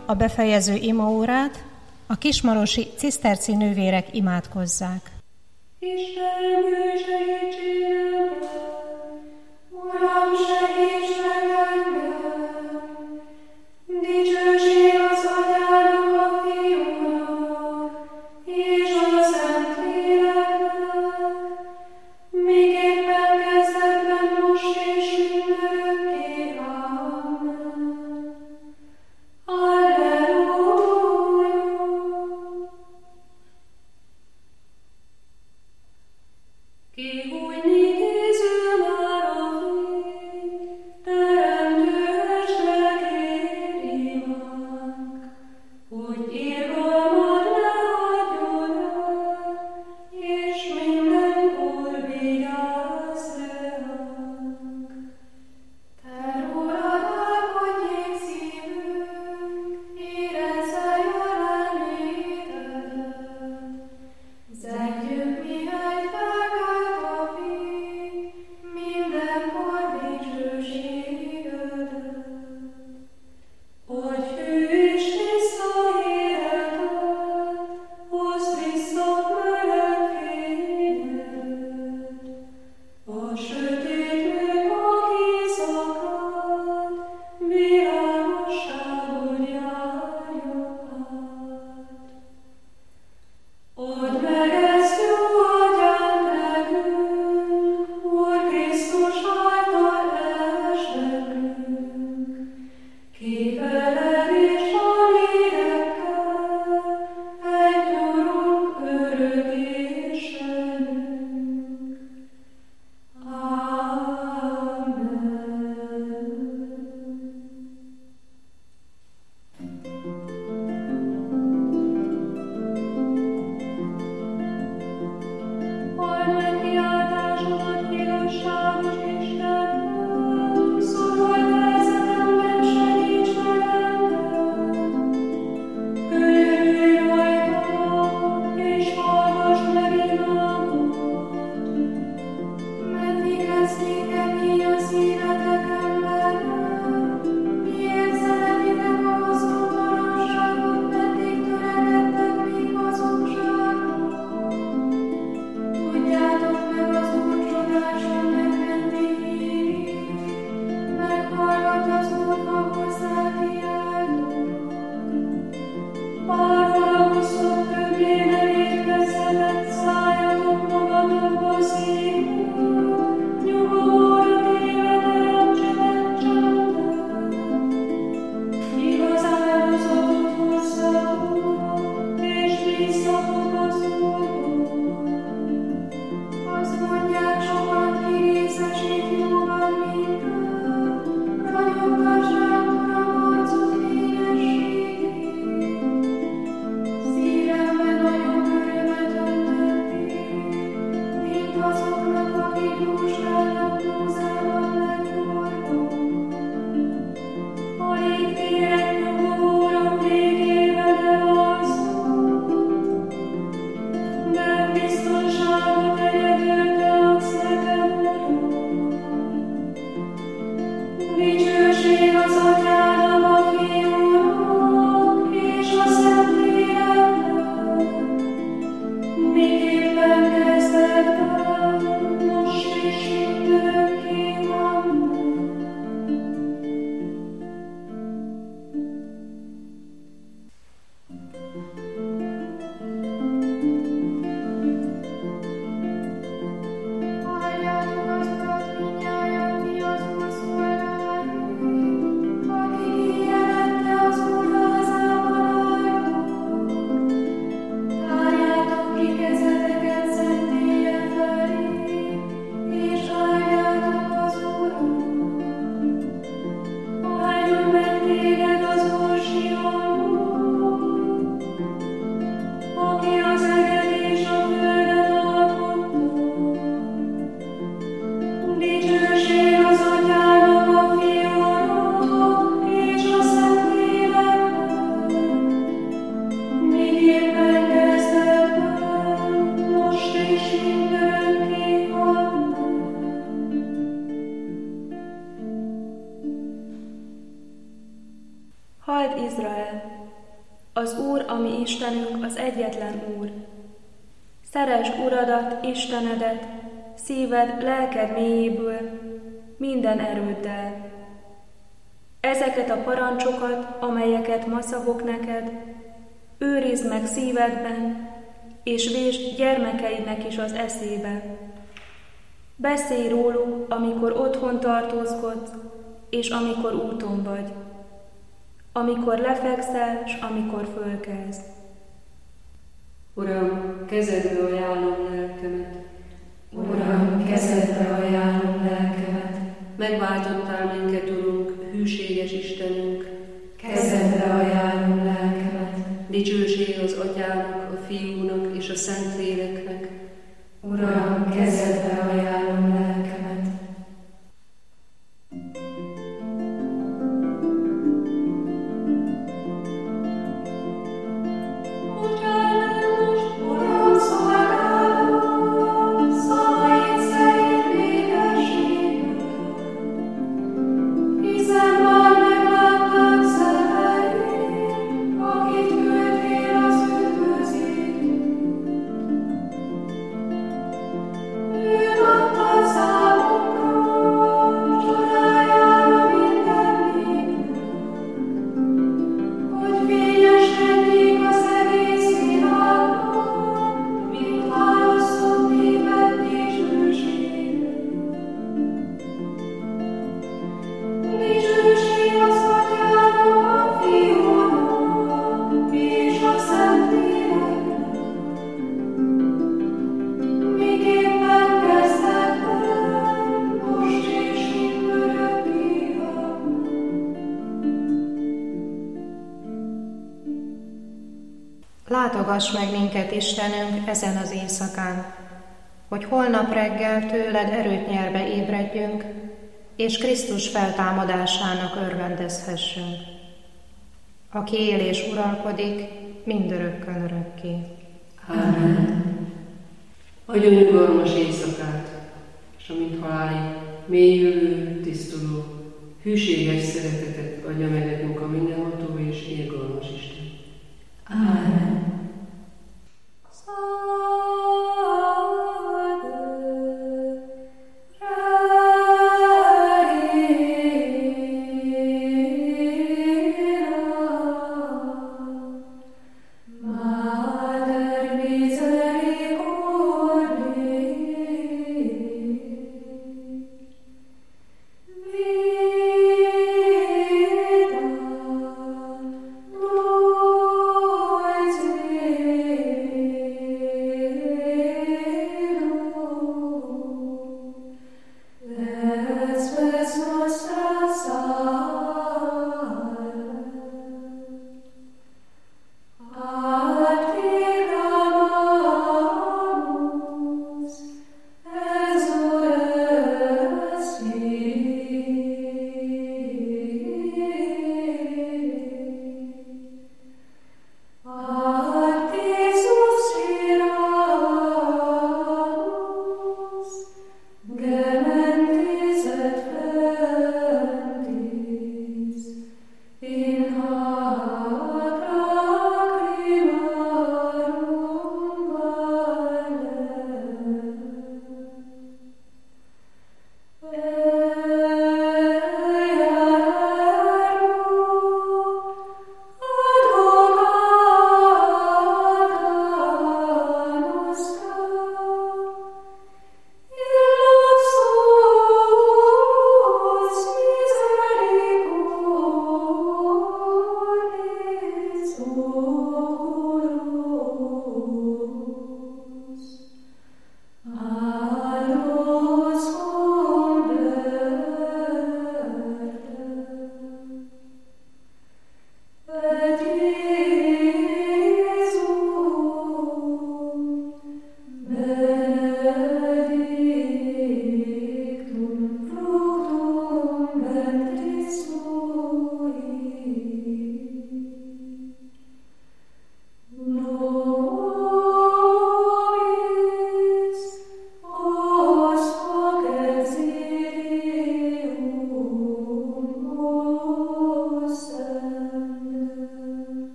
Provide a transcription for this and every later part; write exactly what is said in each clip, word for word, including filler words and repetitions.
A befejező imaórát a kismarosi ciszterci nővérek imádkozzák. Isten, jöjj segítségemre! Uram, segíts meg engem! Dicsőség az Atyának, a Fiúnak, és a Szentléleknek, miképpen kezdetben, most és mindörökké. Amen. Alleluja! Kihújni készül már a fény, Halld Izrael! Az Úr, a mi Istenünk, az egyetlen Úr. Szeresd Uradat, Istenedet, szíved, lelked mélyéből, minden erőddel. Ezeket a parancsokat, amelyeket ma szavok neked, őrizd meg szívedben, és vésd gyermekeidnek is az eszébe. Beszélj róluk, amikor otthon tartózkodsz, és amikor úton vagy, amikor lefekszel, s amikor fölkelsz. Uram, kezedbe ajánlom lelkemet. Uram, kezedbe ajánlom lelkemet. Megváltottál minket, Urunk, hűséges Istenünk. Kezedbe ajánlom lelkemet. Dicsőség az Atyának, a Fiúnak és a Szentléleknek. Uram, kezedbe ajánlom lelkemet. Látogass meg minket, Istenünk, ezen az éjszakán, hogy holnap reggel tőled erőt nyerve ébredjünk, és Krisztus feltámadásának örvendezhessünk, aki él és uralkodik mindörökkön örökké. Ámen. Adj nyugalmas éjszakát, és amint halálig mélyülő, tisztuló, hűséges szeretetet adja meg nekünk a mindenható és irgalmas Isten. Ámen. Veda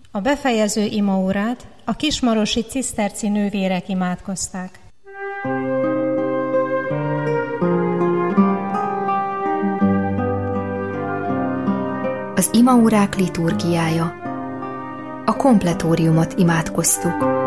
A befejező imaórát a kismarosi ciszterci nővérek imádkozták. Az imaórák liturgiája. A kompletóriumot imádkoztuk.